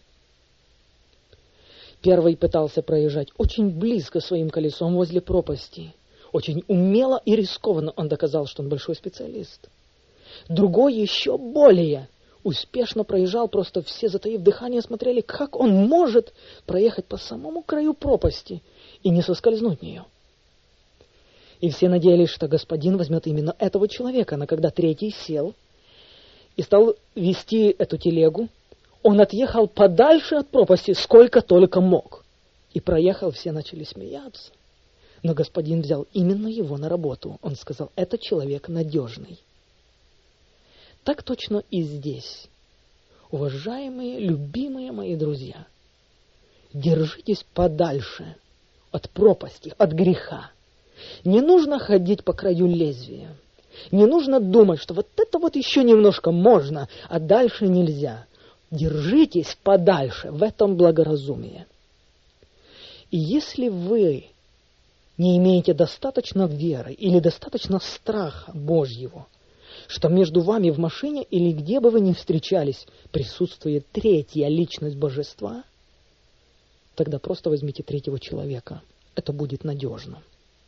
Первый пытался проезжать очень близко своим колесом возле пропасти. Очень умело и рискованно он доказал, что он большой специалист. Другой еще более успешно проезжал, просто все, затаив дыхание, смотрели, как он может проехать по самому краю пропасти и не соскользнуть в нее. И все надеялись, что господин возьмет именно этого человека. Но когда третий сел и стал вести эту телегу, он отъехал подальше от пропасти, сколько только мог. И проехал, все начали смеяться. Но господин взял именно его на работу. Он сказал: это человек надежный. Так точно и здесь. Уважаемые, любимые мои друзья, держитесь подальше от пропасти, от греха. Не нужно ходить по краю лезвия. Не нужно думать, что вот это вот еще немножко можно, а дальше нельзя. Держитесь подальше, в этом благоразумие. И если вы не имеете достаточно веры или достаточно страха Божьего, что между вами в машине или где бы вы ни встречались, присутствует третья личность божества, тогда просто возьмите третьего человека. Это будет надежно.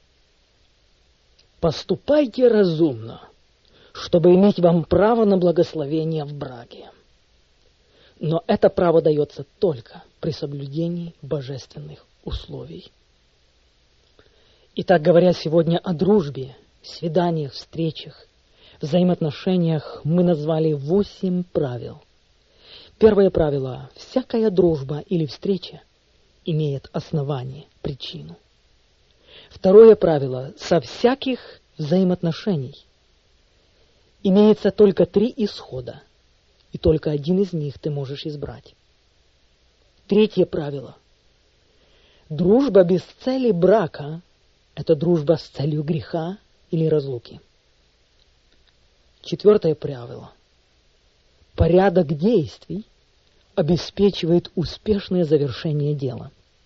Поступайте разумно, чтобы иметь вам право на благословение в браке. Но это право дается только при соблюдении божественных условий. Итак, говоря сегодня о дружбе, свиданиях, встречах, взаимоотношениях, мы назвали 8 правил. Первое правило: всякая дружба или встреча имеет основание, причину. Второе правило: со всяких взаимоотношений имеется только 3 исхода, и только один из них ты можешь избрать. Третье правило: дружба без цели брака – это дружба с целью греха или разлуки. Четвертое правило: порядок действий обеспечивает успешное завершение дела.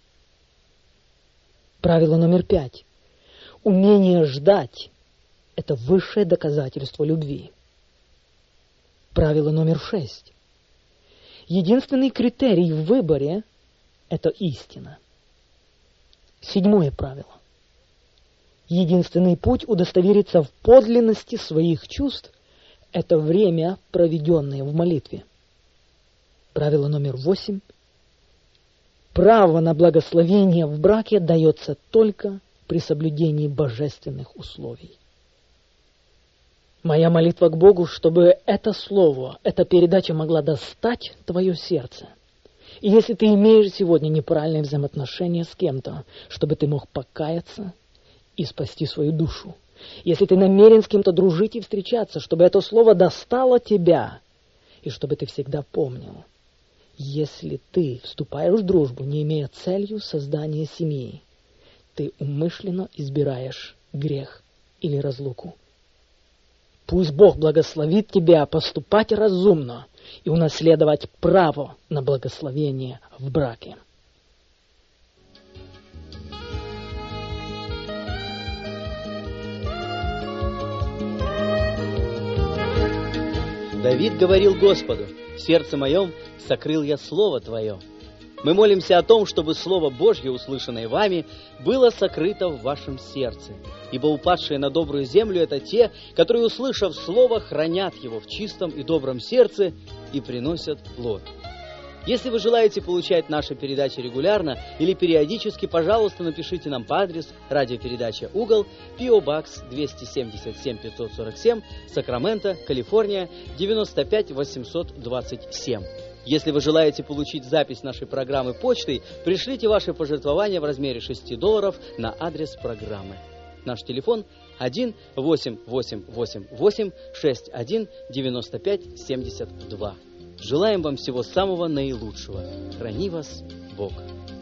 Правило номер 5: умение ждать – это высшее доказательство любви. Правило номер 6: единственный критерий в выборе – это истина. Седьмое правило: единственный путь удостовериться в подлинности своих чувств – это время, проведенное в молитве. Правило номер 8: право на благословение в браке дается только при соблюдении божественных условий. Моя молитва к Богу, чтобы это слово, эта передача могла достать твое сердце. И если ты имеешь сегодня неправильные взаимоотношения с кем-то, чтобы ты мог покаяться и спасти свою душу. Если ты намерен с кем-то дружить и встречаться, чтобы это слово достало тебя, и чтобы ты всегда помнил: если ты вступаешь в дружбу, не имея целью создания семьи, ты умышленно избираешь грех или разлуку. Пусть Бог благословит тебя поступать разумно и унаследовать право на благословение в браке. Давид говорил Господу: «В сердце моем сокрыл я Слово Твое». Мы молимся о том, чтобы Слово Божье, услышанное вами, было сокрыто в вашем сердце. Ибо упадшие на добрую землю – это те, которые, услышав Слово, хранят его в чистом и добром сердце и приносят плод. Если вы желаете получать наши передачи регулярно или периодически, пожалуйста, напишите нам по адресу: радиопередача «Угол», P.O. Box 277 547, Сакраменто, Калифорния, 95 827. Если вы желаете получить запись нашей программы почтой, пришлите ваши пожертвования в размере $6 на адрес программы. Наш телефон 1-888-61-95-72. Желаем вам всего самого наилучшего. Храни вас Бог.